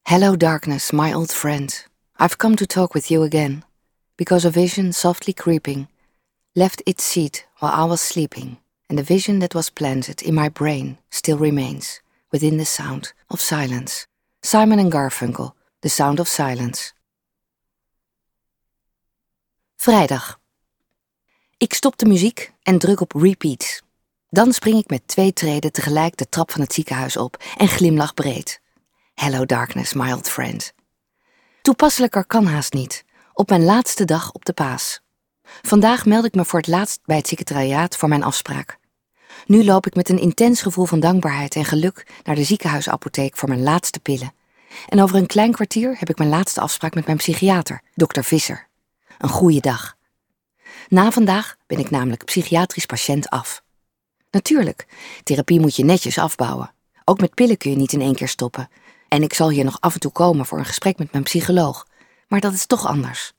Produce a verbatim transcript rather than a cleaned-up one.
Hello darkness, my old friend. I've come to talk with you again, because a vision softly creeping left its seat while I was sleeping, and the vision that was planted in my brain still remains within the sound of silence. Simon and Garfunkel, The Sound of Silence. Vrijdag. Ik stop de muziek en druk op repeat. Dan spring ik met twee treden tegelijk de trap van het ziekenhuis op en glimlach breed. Hello darkness, my old friend. Toepasselijker kan haast niet, op mijn laatste dag op de paas. Vandaag meld ik me voor het laatst bij het secretariaat voor mijn afspraak. Nu loop ik met een intens gevoel van dankbaarheid en geluk naar de ziekenhuisapotheek voor mijn laatste pillen. En over een klein kwartier heb ik mijn laatste afspraak met mijn psychiater, dokter Visser. Een goeie dag. Na vandaag ben ik namelijk psychiatrisch patiënt af. Natuurlijk, therapie moet je netjes afbouwen. Ook met pillen kun je niet in één keer stoppen. En ik zal hier nog af en toe komen voor een gesprek met mijn psycholoog. Maar dat is toch anders.